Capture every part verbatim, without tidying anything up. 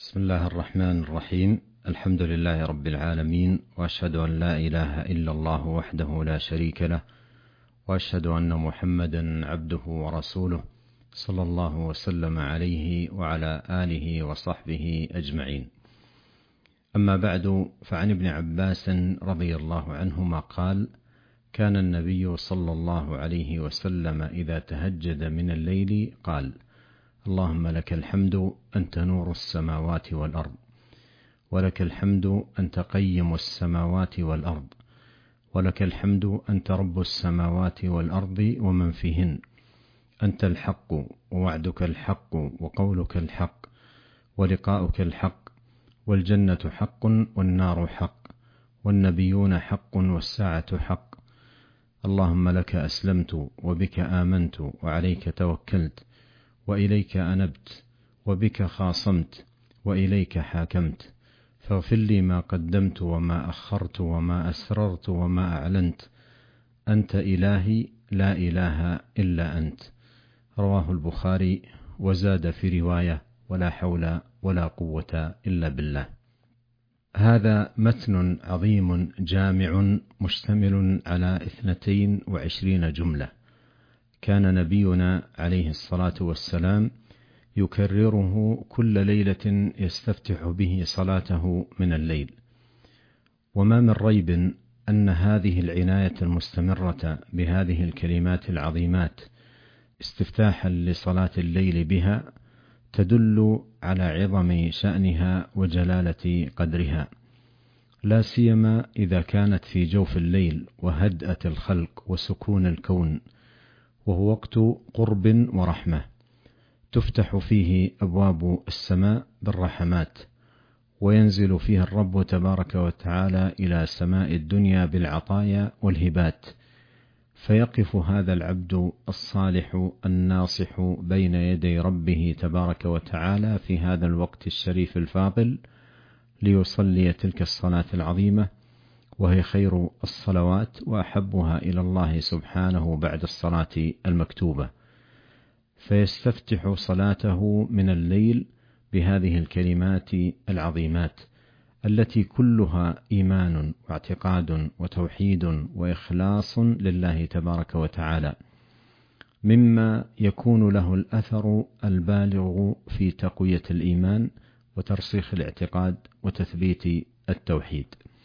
بسم الله الرحمن الرحيم. الحمد لله رب العالمين، وأشهد أن لا إله إلا الله وحده لا شريك له، وأشهد أن محمدا عبده ورسوله صلى الله وسلم عليه وعلى آله وصحبه أجمعين. أما بعد، فعن ابن عباس رضي الله عنهما قال: كان النبي صلى الله عليه وسلم إذا تهجد من الليل قال: اللهم لك الحمد أنت نور السماوات والأرض، ولك الحمد أنت قيم السماوات والأرض، ولك الحمد أنت رب السماوات والأرض ومن فيهن، أنت الحق ووعدك الحق وقولك الحق ولقاؤك الحق، والجنة حق والنار حق، والنبيون حق والساعة حق. اللهم لك أسلمت وبك آمنت وعليك توكلت وإليك أنبت وبك خاصمت وإليك حاكمت، فاغفر لي ما قدمت وما أخرت وما أسررت وما أعلنت، أنت إلهي لا إله إلا أنت. رواه البخاري، وزاد في رواية: ولا حول ولا قوة إلا بالله. هذا متن عظيم جامع مشتمل على اثنتين وعشرين جملة، كان نبينا عليه الصلاة والسلام يكرره كل ليلة يستفتح به صلاته من الليل. وما من ريب أن هذه العناية المستمرة بهذه الكلمات العظيمات استفتاحا لصلاة الليل بها تدل على عظم شأنها وجلالة قدرها، لا سيما إذا كانت في جوف الليل وهدأة الخلق وسكون الكون، وهو وقت قرب ورحمة تفتح فيه أبواب السماء بالرحمات، وينزل فيها الرب تبارك وتعالى إلى سماء الدنيا بالعطايا والهبات، فيقف هذا العبد الصالح الناصح بين يدي ربه تبارك وتعالى في هذا الوقت الشريف الفاضل ليصلي تلك الصلاة العظيمة، وهي خير الصلوات وأحبها إلى الله سبحانه بعد الصلاة المكتوبة، فيستفتح صلاته من الليل بهذه الكلمات العظيمات التي كلها إيمان واعتقاد وتوحيد وإخلاص لله تبارك وتعالى، مما يكون له الأثر البالغ في تقوية الإيمان وترسيخ الاعتقاد وتثبيت التوحيد.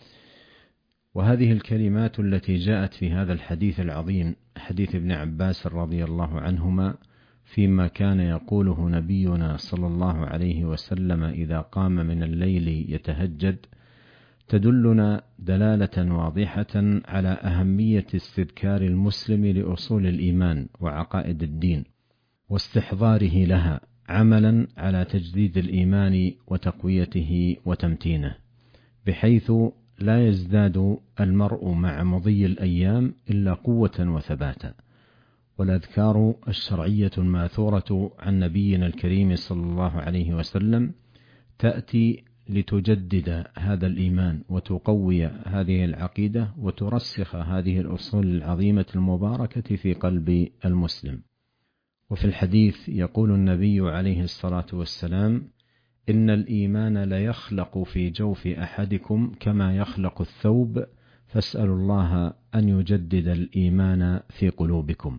وهذه الكلمات التي جاءت في هذا الحديث العظيم، حديث ابن عباس رضي الله عنهما، فيما كان يقوله نبينا صلى الله عليه وسلم إذا قام من الليل يتهجد، تدلنا دلالة واضحة على أهمية استذكار المسلم لأصول الإيمان وعقائد الدين واستحضاره لها، عملا على تجديد الإيمان وتقويته وتمتينه، بحيث لا يزداد المرء مع مضي الأيام إلا قوة وثباتا. والأذكار الشرعية الماثورة عن نبينا الكريم صلى الله عليه وسلم تأتي لتجدد هذا الإيمان وتقوي هذه العقيدة وترسخ هذه الأصول العظيمة المباركة في قلب المسلم. وفي الحديث يقول النبي عليه الصلاة والسلام: إن الإيمان ليخلق في جوف أحدكم كما يخلق الثوب، فاسألوا الله أن يجدد الإيمان في قلوبكم.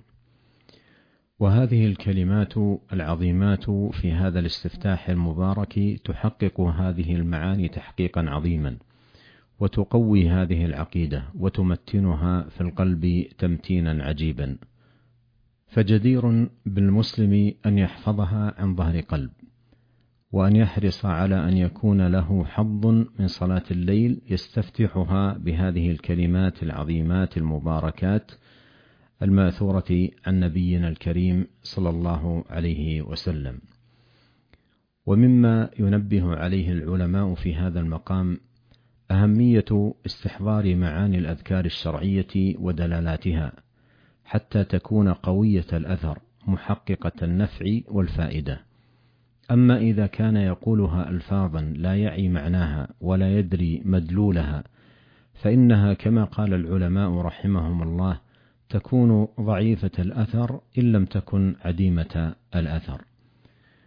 وهذه الكلمات العظيمات في هذا الاستفتاح المبارك تحقق هذه المعاني تحقيقا عظيما، وتقوي هذه العقيدة وتمتنها في القلب تمتينا عجيبا، فجدير بالمسلم أن يحفظها عن ظهر قلب، وأن يحرص على أن يكون له حظ من صلاة الليل يستفتحها بهذه الكلمات العظيمات المباركات الماثورة عن نبينا الكريم صلى الله عليه وسلم. ومما ينبه عليه العلماء في هذا المقام أهمية استحضار معاني الأذكار الشرعية ودلالاتها، حتى تكون قوية الأثر محققة النفع والفائدة. أما إذا كان يقولها ألفاظا لا يعي معناها ولا يدري مدلولها، فإنها كما قال العلماء رحمهم الله تكون ضعيفة الأثر إن لم تكن عديمة الأثر.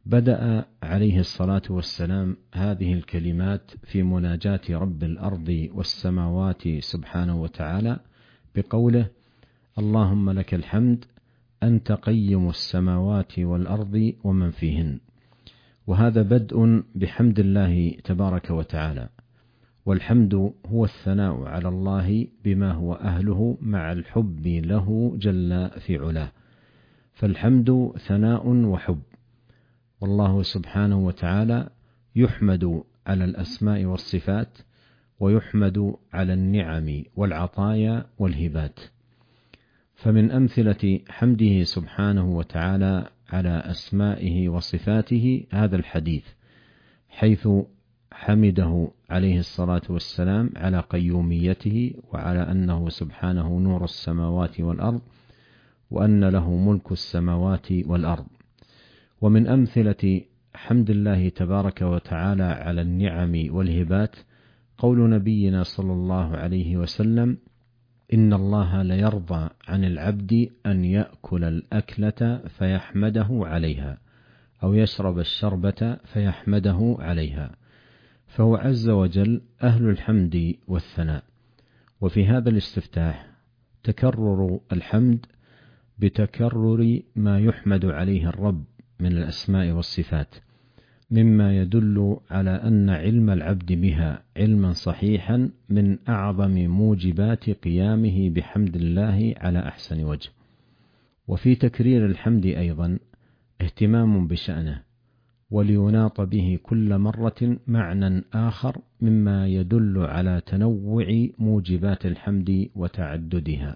بدأ عليه الصلاة والسلام هذه الكلمات في مناجاة رب الأرض والسماوات سبحانه وتعالى بقوله: اللهم لك الحمد أنت قيم السماوات والأرض ومن فيهن. وهذا بدء بحمد الله تبارك وتعالى، والحمد هو الثناء على الله بما هو أهله مع الحب له جل في علاه، فالحمد ثناء وحب، والله سبحانه وتعالى يحمد على الأسماء والصفات، ويحمد على النعم والعطايا والهبات. فمن أمثلة حمده سبحانه وتعالى على أسمائه وصفاته هذا الحديث، حيث حمده عليه الصلاة والسلام على قيوميته، وعلى أنه سبحانه نور السماوات والأرض، وأن له ملك السماوات والأرض. ومن أمثلة حمد الله تبارك وتعالى على النعم والهبات قول نبينا صلى الله عليه وسلم: إن الله ليرضى عن العبد أن يأكل الأكلة فيحمده عليها، أو يشرب الشربة فيحمده عليها. فهو عز وجل أهل الحمد والثناء. وفي هذا الاستفتاح تكرر الحمد بتكرر ما يحمد عليه الرب من الأسماء والصفات، مما يدل على أن علم العبد بها علما صحيحا من أعظم موجبات قيامه بحمد الله على أحسن وجه. وفي تكرير الحمد أيضا اهتمام بشأنه، وليناط به كل مرة معنى آخر مما يدل على تنوع موجبات الحمد وتعددها.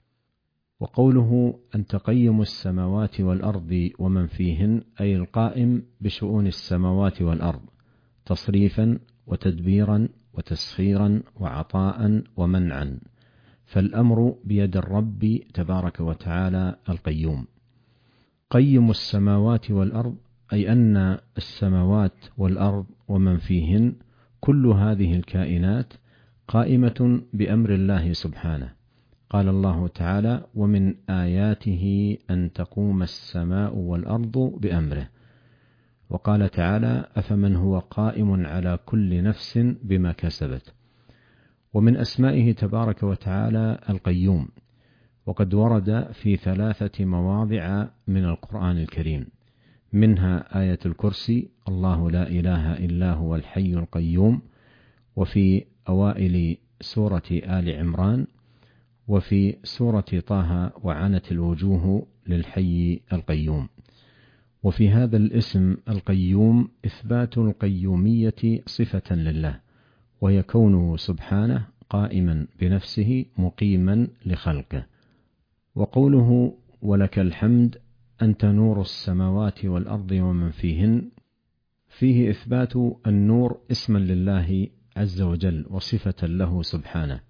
وقوله أنت قيم السماوات والأرض ومن فيهن، أي القائم بشؤون السماوات والأرض تصريفا وتدبيرا وتسخيرا وعطاء ومنعا، فالأمر بيد الرب تبارك وتعالى القيوم. قيم السماوات والأرض، أي أن السماوات والأرض ومن فيهن كل هذه الكائنات قائمة بأمر الله سبحانه. قال الله تعالى: ومن آياته أن تقوم السماء والأرض بأمره. وقال تعالى: أفمن هو قائم على كل نفس بما كسبت. ومن أسمائه تبارك وتعالى القيوم، وقد ورد في ثلاثة مواضع من القرآن الكريم، منها آية الكرسي: الله لا إله إلا هو الحي القيوم، وفي أوائل سورة آل عمران، وفي سورة طه: وعنت الوجوه للحي القيوم. وفي هذا الاسم القيوم إثبات القيومية صفة لله، وهي كونه سبحانه قائما بنفسه مقيما لخلقه. وقوله ولك الحمد أنت نور السماوات والأرض ومن فيهن، فيه إثبات النور اسما لله عز وجل وصفة له سبحانه.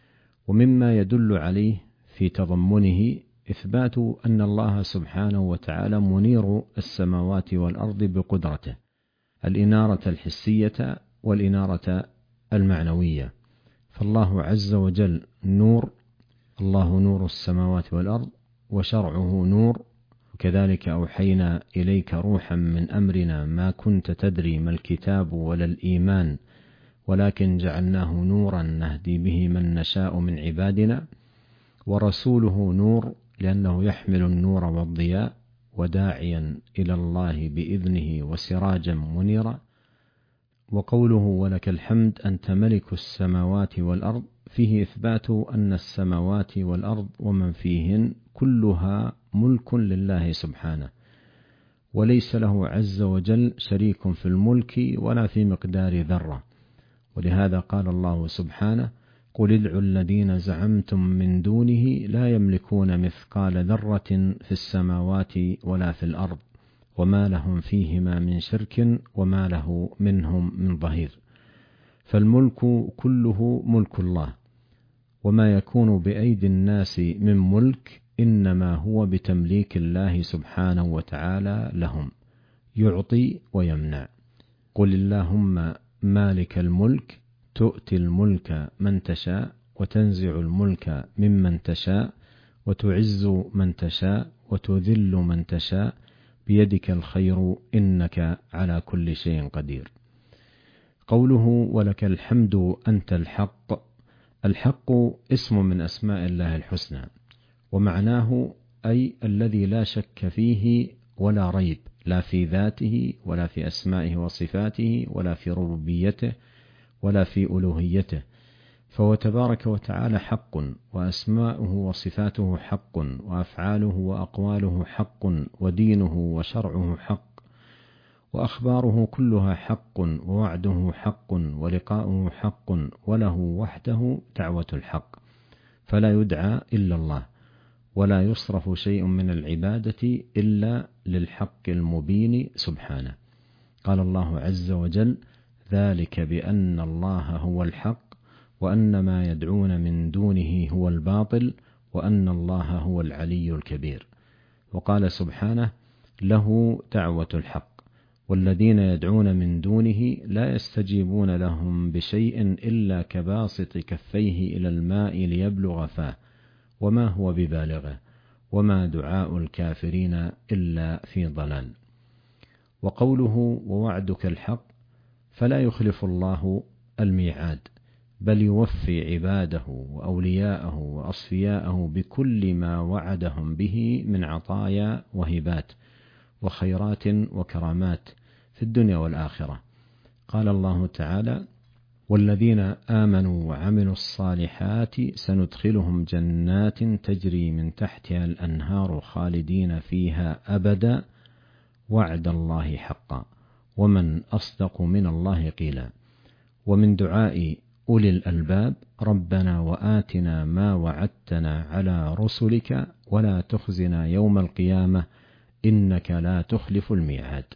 ومما يدل عليه في تضمنه إثبات أن الله سبحانه وتعالى منير السماوات والأرض بقدرته، الإنارة الحسية والإنارة المعنوية. فالله عز وجل نور، الله نور السماوات والأرض، وشرعه نور. وكذلك أوحينا إليك روحا من أمرنا ما كنت تدري ما الكتاب ولا الإيمان ولكن جعلناه نورا نهدي به من نشاء من عبادنا. ورسوله نور لأنه يحمل النور والضياء، وداعيا إلى الله بإذنه وسراجا منيرا. وقوله ولك الحمد أنت ملك السماوات والأرض، فيه إثبات أن السماوات والأرض ومن فيهن كلها ملك لله سبحانه، وليس له عز وجل شريك في الملك ولا في مقدار ذرة. ولهذا قال الله سبحانه: قل ادعوا الذين زعمتم من دونه لا يملكون مثقال ذرة في السماوات ولا في الأرض وما لهم فيهما من شرك وما له منهم من ظهير. فالملك كله ملك الله، وما يكون بأيدي الناس من ملك إنما هو بتمليك الله سبحانه وتعالى لهم، يعطي ويمنع. قل اللهم مالك الملك تؤتي الملك من تشاء وتنزع الملك ممن تشاء وتعز من تشاء وتذل من تشاء بيدك الخير إنك على كل شيء قدير. قوله ولك الحمد أنت الحق، الحق اسم من أسماء الله الحسنى، ومعناه أي الذي لا شك فيه ولا ريب، لا في ذاته ولا في أسمائه وصفاته ولا في ربوبيته ولا في ألوهيته، فهو تبارك وتعالى حق، وأسماؤه وصفاته حق، وأفعاله وأقواله حق، ودينه وشرعه حق، وأخباره كلها حق، ووعده حق، ولقاؤه حق، وله وحده دعوة الحق، فلا يدعى إلا الله، ولا يصرف شيء من العبادة إلا للحق المبين سبحانه. قال الله عز وجل: ذلك بأن الله هو الحق، وأن ما يدعون من دونه هو الباطل، وأن الله هو العلي الكبير. وقال سبحانه: له دعوة الحق، والذين يدعون من دونه لا يستجيبون لهم بشيء إلا كباسط كفيه إلى الماء ليبلغ فاه، وما هو ببالغه، وما دعاء الكافرين إلا في ضلال. وقوله ووعدك الحق، فلا يخلف الله الميعاد، بل يوفي عباده وأولياءه وأصفياءه بكل ما وعدهم به من عطايا وهبات وخيرات وكرامات في الدنيا والآخرة. قال الله تعالى: والذين آمنوا وعملوا الصالحات سندخلهم جنات تجري من تحتها الأنهار خالدين فيها أبدا وعد الله حقا ومن أصدق من الله قيلا. ومن دعاء أولي الألباب: ربنا وآتنا ما وعدتنا على رسلك ولا تخزنا يوم القيامة إنك لا تخلف الميعاد.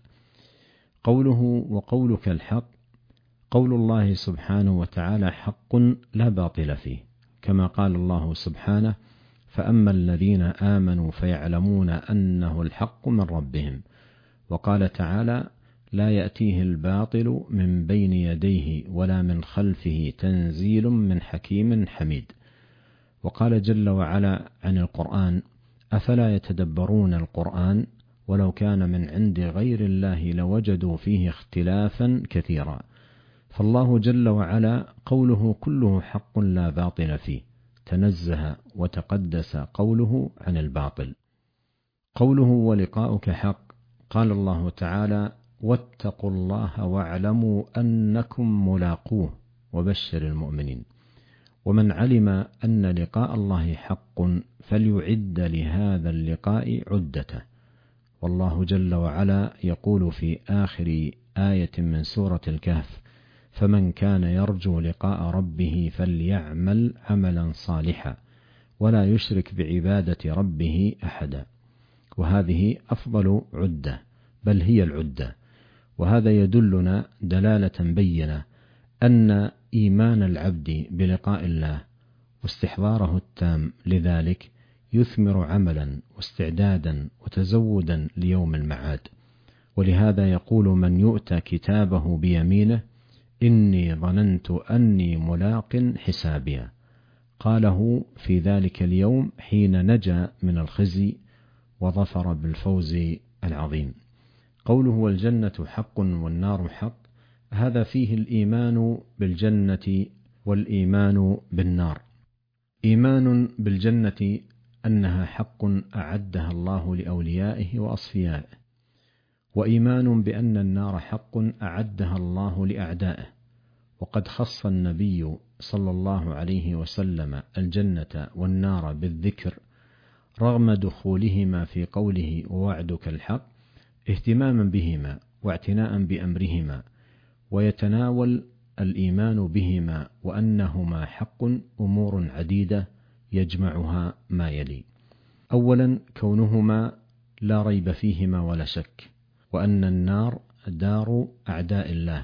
قوله وقولك الحق، قول الله سبحانه وتعالى حق لا باطل فيه، كما قال الله سبحانه: فأما الذين آمنوا فيعلمون أنه الحق من ربهم. وقال تعالى: لا يأتيه الباطل من بين يديه ولا من خلفه تنزيل من حكيم حميد. وقال جل وعلا عن القرآن: أفلا يتدبرون القرآن ولو كان من عند غير الله لوجدوا فيه اختلافا كثيرا. فالله جل وعلا قوله كله حق لا باطل فيه، تنزه وتقدس قوله عن الباطل. قوله ولقاؤك حق، قال الله تعالى: واتقوا الله واعلموا أنكم ملاقوه وبشر المؤمنين. ومن علم أن لقاء الله حق فليعد لهذا اللقاء عدته. والله جل وعلا يقول في آخر آية من سورة الكهف: فمن كان يرجو لقاء ربه فليعمل عملا صالحا ولا يشرك بعبادة ربه أحدا. وهذه أفضل عدة، بل هي العدة. وهذا يدلنا دلالة بينة أن إيمان العبد بلقاء الله واستحضاره التام لذلك يثمر عملا واستعدادا وتزودا ليوم المعاد. ولهذا يقول من يؤتى كتابه بيمينه: إني ظننت أني ملاق حسابيا. قاله في ذلك اليوم حين نجا من الخزي وظفر بالفوز العظيم. قوله والجنة حق والنار حق، هذا فيه الإيمان بالجنة والإيمان بالنار. إيمان بالجنة أنها حق أعدها الله لأوليائه وأصفيائه، وإيمان بأن النار حق أعدها الله لأعدائه. وقد خص النبي صلى الله عليه وسلم الجنة والنار بالذكر رغم دخولهما في قوله ووعدك الحق، اهتماما بهما واعتناء بأمرهما. ويتناول الإيمان بهما وأنهما حق أمور عديدة يجمعها ما يلي: أولا كونهما لا ريب فيهما ولا شك، وأن النار دار أعداء الله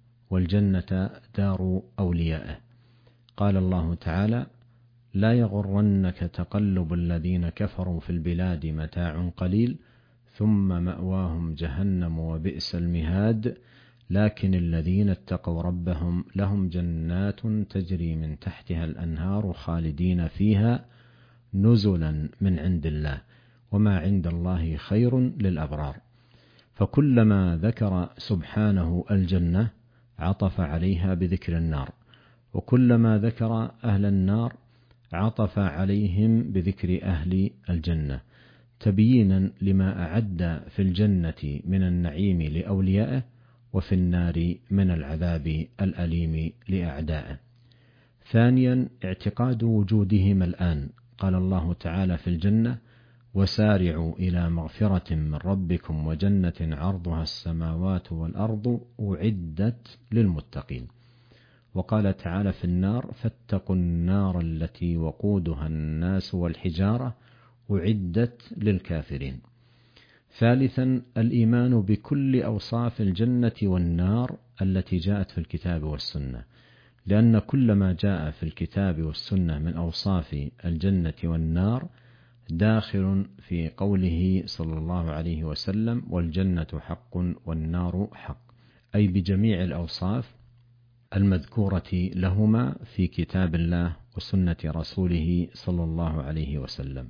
والجنة دار أوليائه. قال الله تعالى: لا يغرنك تقلب الذين كفروا في البلاد متاع قليل ثم مأواهم جهنم وبئس المهاد لكن الذين اتقوا ربهم لهم جنات تجري من تحتها الأنهار خالدين فيها نزلا من عند الله وما عند الله خير للأبرار. فكلما ذكر سبحانه الجنة عطف عليها بذكر النار، وكلما ذكر أهل النار عطف عليهم بذكر أهل الجنة، تبيينا لما أعد في الجنة من النعيم لأوليائه، وفي النار من العذاب الأليم لأعدائه. ثانيا اعتقاد وجودهما الآن. قال الله تعالى في الجنة: وسارعوا إلى مغفرة من ربكم وجنة عرضها السماوات والأرض أعدت للمتقين. وقال تعالى في النار: فاتقوا النار التي وقودها الناس والحجارة أعدت للكافرين. ثالثا الإيمان بكل أوصاف الجنة والنار التي جاءت في الكتاب والسنة، لأن كل ما جاء في الكتاب والسنة من أوصاف الجنة والنار داخل في قوله صلى الله عليه وسلم: والجنة حق والنار حق، أي بجميع الأوصاف المذكورة لهما في كتاب الله وسنة رسوله صلى الله عليه وسلم.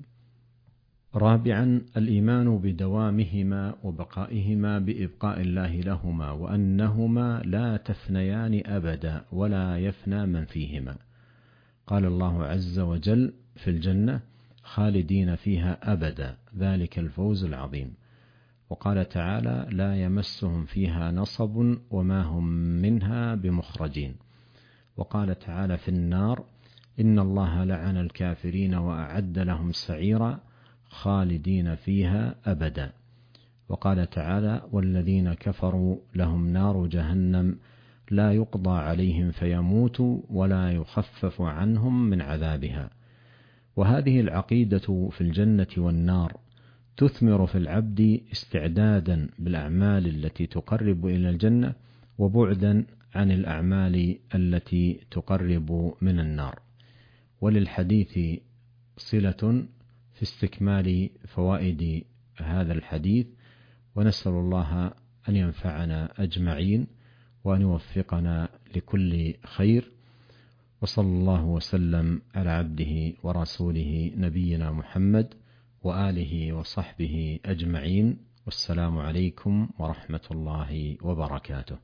رابعا الإيمان بدوامهما وبقائهما بإبقاء الله لهما، وأنهما لا تفنيان أبدا ولا يفنى من فيهما. قال الله عز وجل في الجنة: خالدين فيها أبدا ذلك الفوز العظيم. وقال تعالى: لا يمسهم فيها نصب وما هم منها بمخرجين. وقال تعالى في النار: إن الله لعن الكافرين وأعد لهم سعيرا خالدين فيها أبدا. وقال تعالى: والذين كفروا لهم نار جهنم لا يقضى عليهم فيموتوا ولا يخفف عنهم من عذابها. وهذه العقيدة في الجنة والنار تثمر في العبد استعدادا بالأعمال التي تقرب إلى الجنة، وبعدا عن الأعمال التي تقرب من النار. وللحديث صلة في استكمال فوائد هذا الحديث، ونسأل الله أن ينفعنا أجمعين وأن يوفقنا لكل خير. وصلى الله وسلم على عبده ورسوله نبينا محمد وآله وصحبه أجمعين، والسلام عليكم ورحمة الله وبركاته.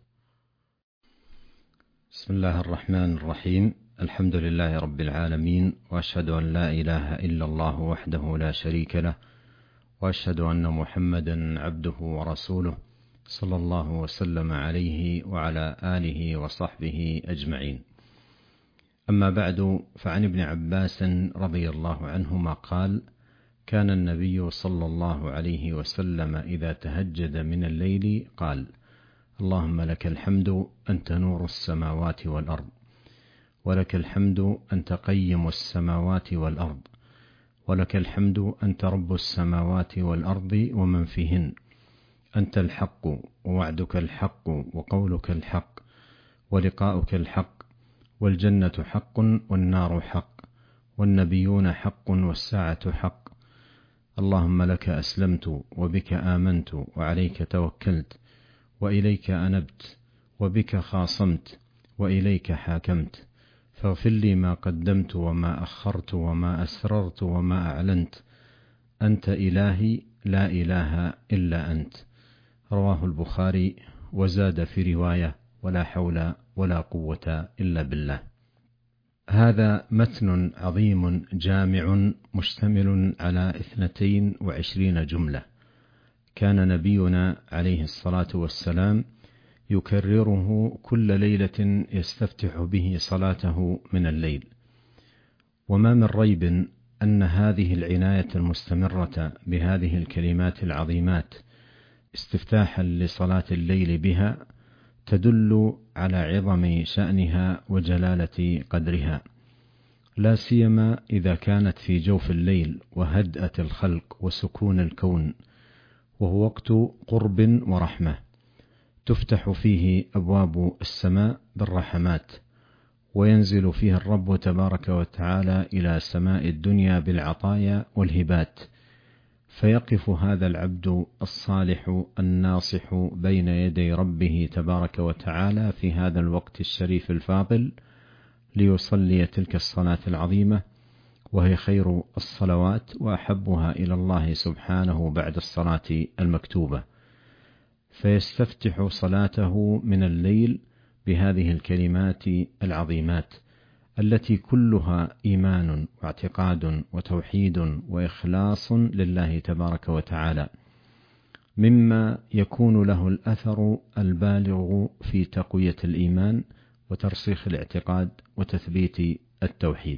بسم الله الرحمن الرحيم. الحمد لله رب العالمين، وأشهد أن لا إله إلا الله وحده لا شريك له، وأشهد أن محمدا عبده ورسوله صلى الله وسلم عليه وعلى آله وصحبه أجمعين. أما بعد، فعن ابن عباس رضي الله عنهما قال: كان النبي صلى الله عليه وسلم إذا تهجد من الليل قال: اللهم لك الحمد أنت نور السماوات والأرض، ولك الحمد أنت قيم السماوات والأرض، ولك الحمد أنت رب السماوات والأرض ومن فيهن، أنت الحق ووعدك الحق وقولك الحق ولقاؤك الحق، والجنة حق والنار حق، والنبيون حق والساعة حق. اللهم لك أسلمت وبك آمنت وعليك توكلت وإليك أنبت وبك خاصمت وإليك حاكمت، فاغفر لي ما قدمت وما أخرت وما أسررت وما أعلنت، أنت إلهي لا إله إلا أنت. رواه البخاري، وزاد في رواية: ولا حول ولا قوة إلا بالله. هذا متن عظيم جامع مشتمل على اثنتين وعشرين جملة، كان نبينا عليه الصلاة والسلام يكرره كل ليلة يستفتح به صلاته من الليل. وما من ريب أن هذه العناية المستمرة بهذه الكلمات العظيمات استفتاحا لصلاة الليل بها تدل على عظم شأنها وجلالة قدرها، لا سيما إذا كانت في جوف الليل وهدأة الخلق وسكون الكون، وهو وقت قرب ورحمة تفتح فيه أبواب السماء بالرحمات، وينزل فيه الرب تبارك وتعالى إلى سماء الدنيا بالعطايا والهبات، فيقف هذا العبد الصالح الناصح بين يدي ربه تبارك وتعالى في هذا الوقت الشريف الفاضل ليصلي تلك الصلاة العظيمة، وهي خير الصلوات وأحبها إلى الله سبحانه بعد الصلاة المكتوبة. فيستفتح صلاته من الليل بهذه الكلمات العظيمات التي كلها إيمان واعتقاد وتوحيد وإخلاص لله تبارك وتعالى، مما يكون له الأثر البالغ في تقوية الإيمان وترسيخ الاعتقاد وتثبيت التوحيد.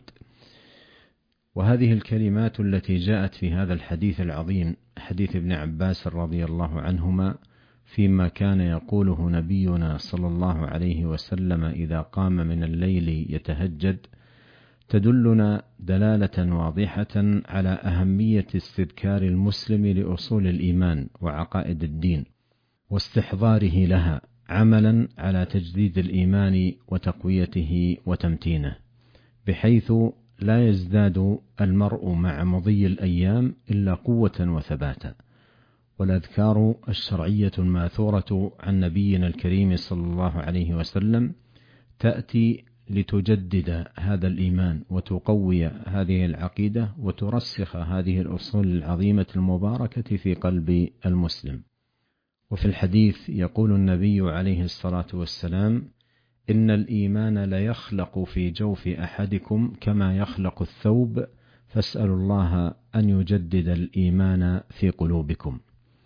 وهذه الكلمات التي جاءت في هذا الحديث العظيم، حديث ابن عباس رضي الله عنهما، فيما كان يقوله نبينا صلى الله عليه وسلم إذا قام من الليل يتهجد، تدلنا دلالة واضحة على أهمية استذكار المسلم لأصول الإيمان وعقائد الدين واستحضاره لها، عملا على تجديد الإيمان وتقويته وتمتينه، بحيث لا يزداد المرء مع مضي الأيام إلا قوة وثباتا. والأذكار الشرعية الماثورة عن نبينا الكريم صلى الله عليه وسلم تأتي لتجدد هذا الإيمان وتقوي هذه العقيدة وترسخ هذه الأصول العظيمة المباركة في قلب المسلم. وفي الحديث يقول النبي عليه الصلاة والسلام: إن الإيمان ليخلق في جوف أحدكم كما يخلق الثوب، فاسألوا الله أن يجدد الإيمان في قلوبكم.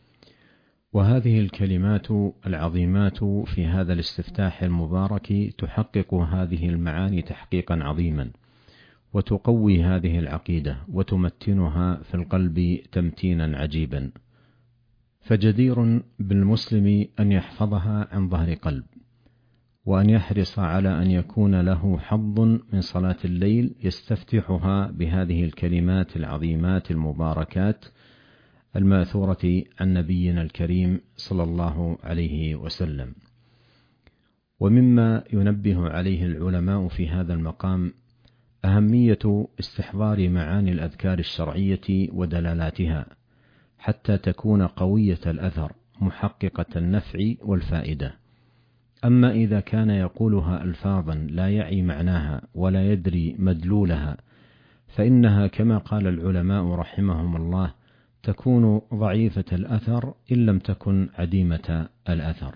وهذه الكلمات العظيمات في هذا الاستفتاح المبارك تحقق هذه المعاني تحقيقا عظيما، وتقوي هذه العقيدة وتمتنها في القلب تمتينا عجيبا، فجدير بالمسلم أن يحفظها عن ظهر قلب، وأن يحرص على أن يكون له حظ من صلاة الليل يستفتحها بهذه الكلمات العظيمات المباركات الماثورة عن نبينا الكريم صلى الله عليه وسلم. ومما ينبه عليه العلماء في هذا المقام أهمية استحضار معاني الأذكار الشرعية ودلالاتها، حتى تكون قوية الأثر محققة النفع والفائدة. أما إذا كان يقولها ألفاظا لا يعي معناها ولا يدري مدلولها، فإنها كما قال العلماء رحمهم الله تكون ضعيفة الأثر إن لم تكن عديمة الأثر.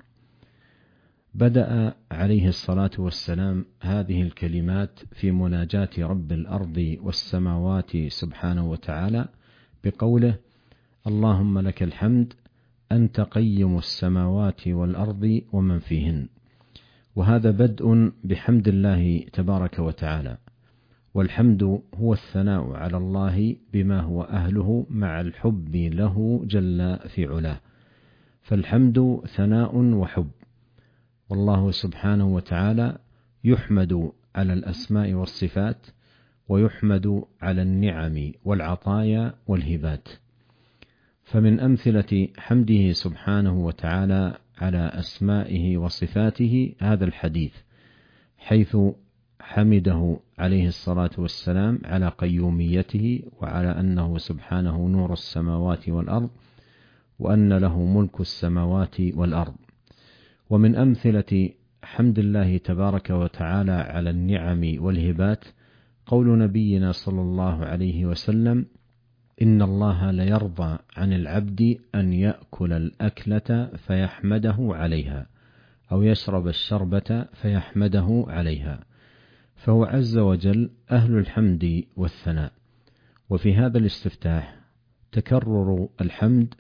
بدأ عليه الصلاة والسلام هذه الكلمات في مناجاة رب الأرض والسماوات سبحانه وتعالى بقوله: اللهم لك الحمد أنت قيم السماوات والأرض ومن فيهن. وهذا بدء بحمد الله تبارك وتعالى، والحمد هو الثناء على الله بما هو أهله مع الحب له جل في علاه، فالحمد ثناء وحب، والله سبحانه وتعالى يحمد على الأسماء والصفات، ويحمد على النعم والعطايا والهبات. فمن أمثلة حمده سبحانه وتعالى على أسمائه وصفاته هذا الحديث، حيث حمده عليه الصلاة والسلام على قيوميته، وعلى أنه سبحانه نور السماوات والأرض، وأن له ملك السماوات والأرض. ومن أمثلة حمد الله تبارك وتعالى على النعم والهبات قول نبينا صلى الله عليه وسلم: إن الله ليرضى عن العبد أن يأكل الأكلة فيحمده عليها، أو يشرب الشربة فيحمده عليها، فهو عز وجل أهل الحمد والثناء. وفي هذا الاستفتاح تكرر الحمد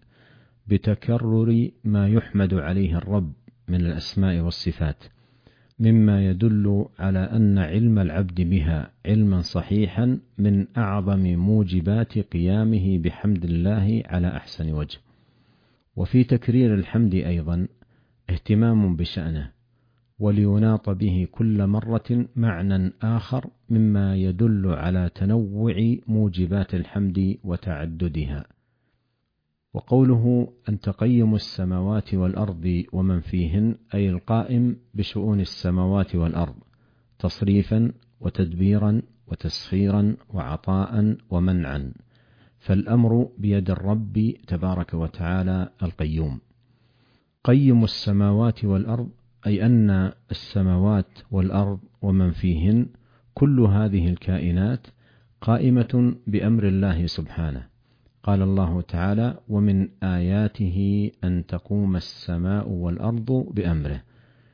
بتكرر ما يحمد عليه الرب من الأسماء والصفات، مما يدل على أن علم العبد بها علما صحيحا من أعظم موجبات قيامه بحمد الله على أحسن وجه. وفي تكرير الحمد أيضا اهتمام بشأنه، وليناط به كل مرة معنى آخر مما يدل على تنوع موجبات الحمد وتعددها. وقوله أنت قيم السماوات والأرض ومن فيهن، أي القائم بشؤون السماوات والأرض تصريفا وتدبيرا وتسخيرا وعطاء ومنعا، فالأمر بيد الرب تبارك وتعالى القيوم. قيم السماوات والأرض أي أن السماوات والأرض ومن فيهن كل هذه الكائنات قائمة بأمر الله سبحانه، قال الله تعالى: ومن آياته أن تقوم السماء والأرض بأمره.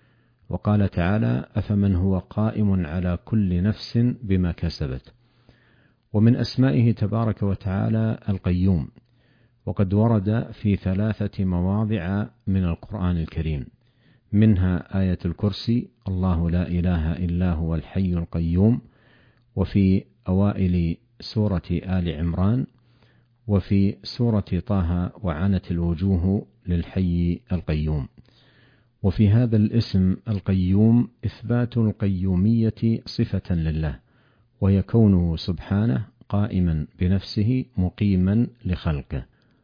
وقال تعالى: أفمن هو قائم على كل نفس بما كسبت. ومن أسمائه تبارك وتعالى القيوم، وقد ورد في ثلاثة مواضع من القرآن الكريم، منها آية الكرسي: الله لا إله إلا هو الحي القيوم، وفي أوائل سورة آل عمران، وفي سورة طه: وعنت الوجوه للحي القيوم. وفي هذا الاسم القيوم إثبات القيومية صفة لله، وهي كونه سبحانه قائما بنفسه مقيما لخلقه.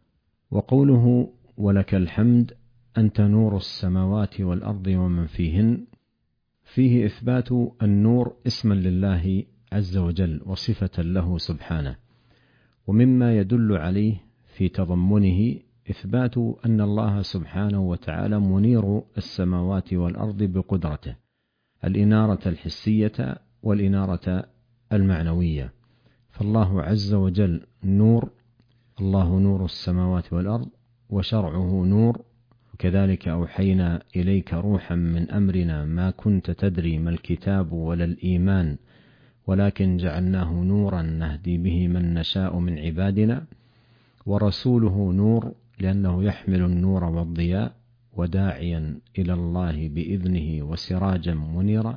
وقوله: ولك الحمد أنت نور السماوات والأرض ومن فيهن، فيه إثبات النور اسما لله عز وجل وصفة له سبحانه. ومما يدل عليه في تضمنه إثبات أن الله سبحانه وتعالى منير السماوات والأرض بقدرته، الإنارة الحسية والإنارة المعنوية. فالله عز وجل نور، الله نور السماوات والأرض، وشرعه نور. وكذلك أوحينا إليك روحا من أمرنا ما كنت تدري ما الكتاب ولا الإيمان ولكن جعلناه نورا نهدي به من نشاء من عبادنا. ورسوله نور لأنه يحمل النور والضياء، وداعيا إلى الله بإذنه وسراجا منيرا.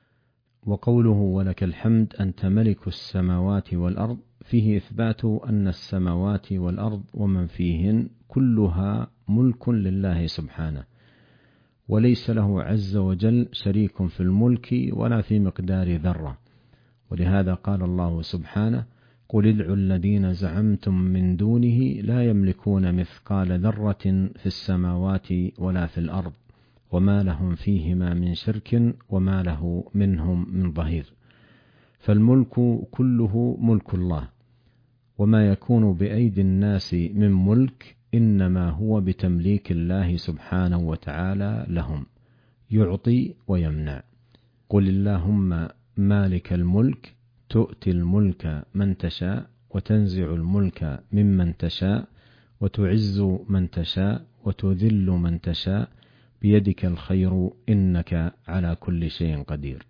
وقوله: ولك الحمد أنت ملك السماوات والأرض، فيه إثبات أن السماوات والأرض ومن فيهن كلها ملك لله سبحانه، وليس له عز وجل شريك في الملك ولا في مقدار ذرة. ولهذا قال الله سبحانه: قل ادعوا الذين زعمتم من دونه لا يملكون مثقال ذرة في السماوات ولا في الأرض وما لهم فيهما من شرك وما له منهم من ظهير. فالملك كله ملك الله، وما يكون بأيدي الناس من ملك إنما هو بتمليك الله سبحانه وتعالى لهم، يعطي ويمنع. قل اللهم مالك الملك تؤتي الملك من تشاء وتنزع الملك ممن تشاء وتعز من تشاء وتذل من تشاء بيدك الخير إنك على كل شيء قدير.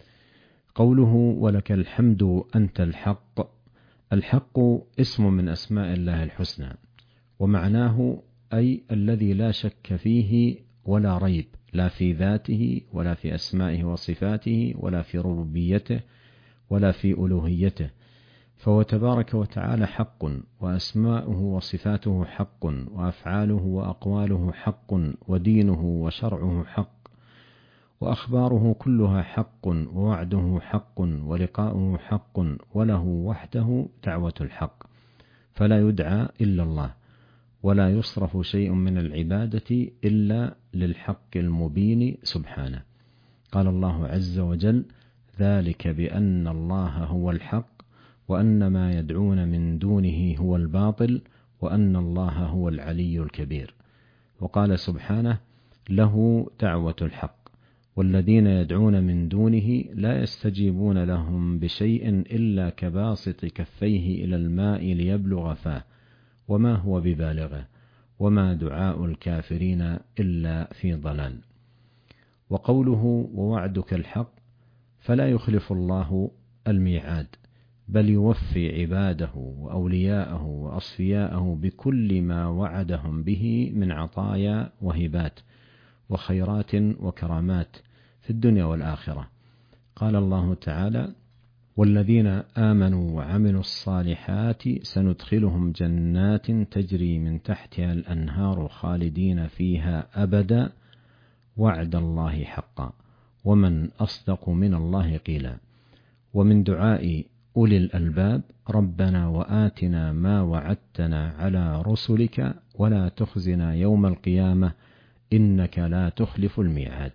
قوله: ولك الحمد أنت الحق. الحق اسم من أسماء الله الحسنى، ومعناه أي الذي لا شك فيه ولا ريب، لا في ذاته ولا في أسمائه وصفاته ولا في ربوبيته ولا في ألوهيته. فهو تبارك وتعالى حق، وأسماؤه وصفاته حق، وأفعاله وأقواله حق، ودينه وشرعه حق، وأخباره كلها حق، ووعده حق، ولقاؤه حق، وله وحده دعوة الحق، فلا يدعى إلا الله، ولا يصرف شيء من العبادة إلا للحق المبين سبحانه. قال الله عز وجل: ذلك بأن الله هو الحق وأن ما يدعون من دونه هو الباطل وأن الله هو العلي الكبير. وقال سبحانه: له دعوة الحق والذين يدعون من دونه لا يستجيبون لهم بشيء إلا كباسط كفيه إلى الماء ليبلغ فاه وما هو ببالغه وما دعاء الكافرين إلا في ضلال. وقوله: ووعدك الحق، فلا يخلف الله الميعاد، بل يوفي عباده وأولياءه وأصفياءه بكل ما وعدهم به من عطايا وهبات وخيرات وكرامات في الدنيا والآخرة. قال الله تعالى: والذين آمنوا وعملوا الصالحات سندخلهم جنات تجري من تحتها الأنهار خالدين فيها أبدا وعد الله حقا ومن أصدق من الله قيلا. ومن دعاء أولي الألباب: ربنا وآتنا ما وعدتنا على رسلك ولا تخزنا يوم القيامة إنك لا تخلف الميعاد.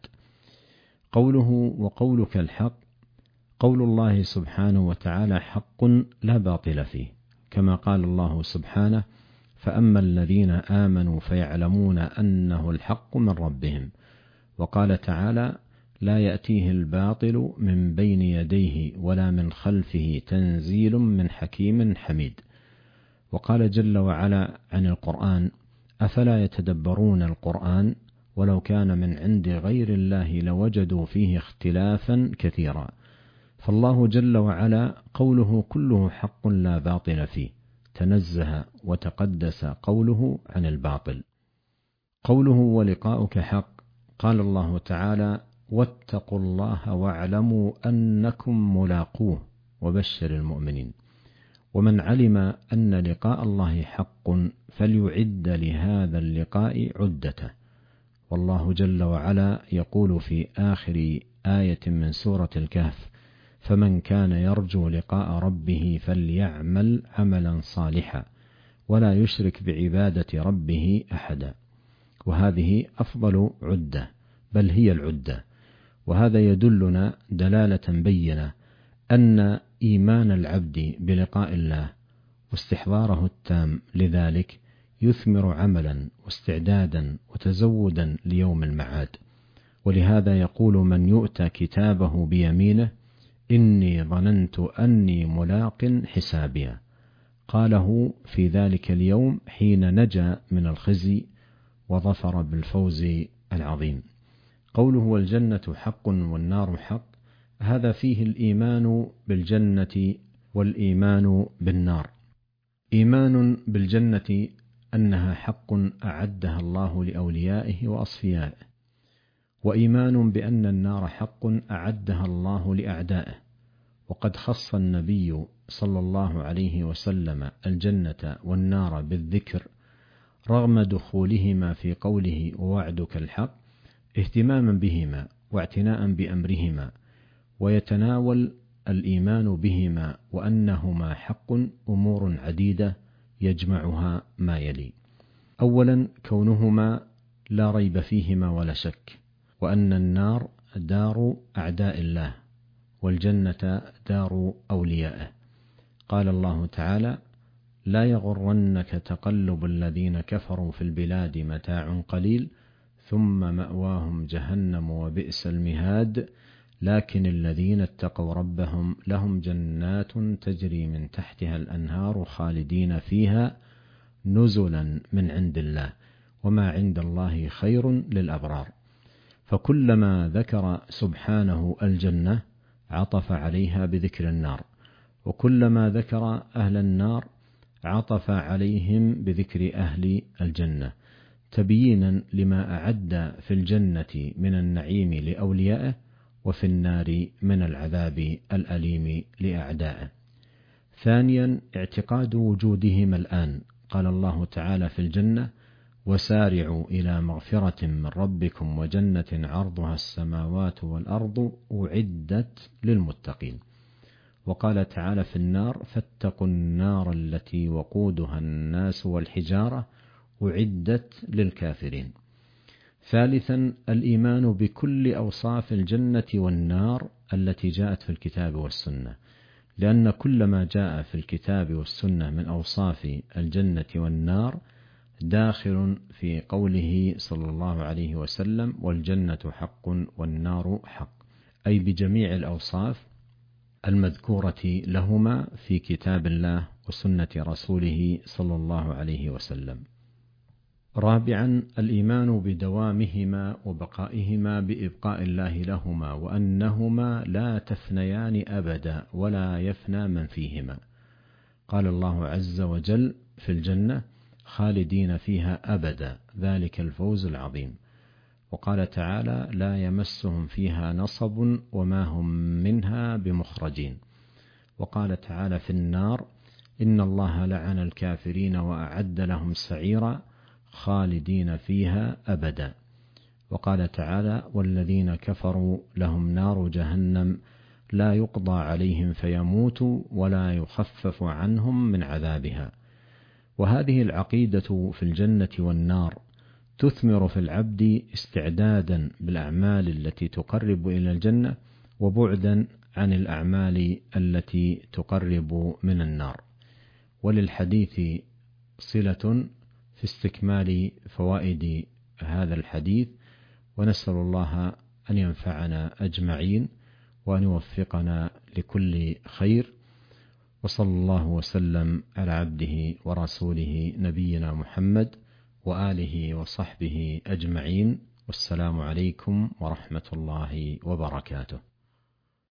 قوله: وقولك الحق، قول الله سبحانه وتعالى حق لا باطل فيه، كما قال الله سبحانه: فأما الذين آمنوا فيعلمون أنه الحق من ربهم. وقال تعالى: لا يأتيه الباطل من بين يديه ولا من خلفه تنزيل من حكيم حميد. وقال جل وعلا عن القرآن: أفلا يتدبرون القرآن ولو كان من عند غير الله لوجدوا فيه اختلافا كثيرا. فالله جل وعلا قوله كله حق لا باطل فيه، تنزه وتقدس قوله عن الباطل. قوله ولقاؤك حق، قال الله تعالى: واتقوا الله واعلموا أنكم ملاقوه وبشر المؤمنين. ومن علم أن لقاء الله حق فليعد لهذا اللقاء عدته. والله جل وعلا يقول في آخر آية من سورة الكهف: فمن كان يرجو لقاء ربه فليعمل عملا صالحا ولا يشرك بعبادة ربه أحدا. وهذه أفضل عدة، بل هي العدة. وهذا يدلنا دلالة بينة أن إيمان العبد بلقاء الله واستحضاره التام لذلك يثمر عملا واستعدادا وتزودا ليوم المعاد. ولهذا يقول من يؤتى كتابه بيمينه: إني ظننت أني ملاق حسابيا. قاله في ذلك اليوم حين نجا من الخزي وظفر بالفوز العظيم. قوله والجنة حق والنار حق، هذا فيه الإيمان بالجنة والإيمان بالنار. إيمان بالجنة أنها حق أعدها الله لأوليائه وأصفيائه، وإيمان بأن النار حق أعدها الله لأعدائه. وقد خص النبي صلى الله عليه وسلم الجنة والنار بالذكر رغم دخولهما في قوله ووعدك الحق، اهتماما بهما واعتناء بأمرهما. ويتناول الإيمان بهما وأنهما حق أمور عديدة يجمعها ما يلي: أولا كونهما لا ريب فيهما ولا شك، وأن النار دار أعداء الله والجنة دار أوليائه. قال الله تعالى: لا يغرنك تقلب الذين كفروا في البلاد متاع قليل ثم مأواهم جهنم وبئس المهاد لكن الذين اتقوا ربهم لهم جنات تجري من تحتها الأنهار خالدين فيها نزلا من عند الله وما عند الله خير للأبرار. فكلما ذكر سبحانه الجنة عطف عليها بذكر النار، وكلما ذكر أهل النار عطف عليهم بذكر أهل الجنة، تبيينا لما أعد في الجنة من النعيم لأوليائه وفي النار من العذاب الأليم لأعدائه. ثانيا اعتقاد وجودهما الآن. قال الله تعالى في الجنة: وسارعوا إلى مغفرة من ربكم وجنة عرضها السماوات والأرض أعدت للمتقين. وقال تعالى في النار: فاتقوا النار التي وقودها الناس والحجارة أعدت للكافرين. ثالثا الإيمان بكل أوصاف الجنة والنار التي جاءت في الكتاب والسنة، لأن كل ما جاء في الكتاب والسنة من أوصاف الجنة والنار داخل في قوله صلى الله عليه وسلم: والجنة حق والنار حق، أي بجميع الأوصاف المذكورة لهما في كتاب الله وسنة رسوله صلى الله عليه وسلم. رابعا الإيمان بدوامهما وبقائهما بإبقاء الله لهما، وأنهما لا تفنيان أبدا ولا يفنى من فيهما. قال الله عز وجل في الجنة: خالدين فيها أبدا ذلك الفوز العظيم. وقال تعالى: لا يمسهم فيها نصب وما هم منها بمخرجين. وقال تعالى في النار: إن الله لعن الكافرين وأعد لهم سعيرا خالدين فيها أبدا. وقال تعالى: والذين كفروا لهم نار جهنم لا يقضى عليهم فيموتوا ولا يخفف عنهم من عذابها. وهذه العقيدة في الجنة والنار تثمر في العبد استعدادا بالأعمال التي تقرب إلى الجنة وبعدا عن الأعمال التي تقرب من النار. وللحديث صلة في استكمال فوائد هذا الحديث، ونسأل الله أن ينفعنا أجمعين وأن يوفقنا لكل خير. وصلى الله وسلم على عبده ورسوله نبينا محمد وآله وصحبه أجمعين، والسلام عليكم ورحمة الله وبركاته.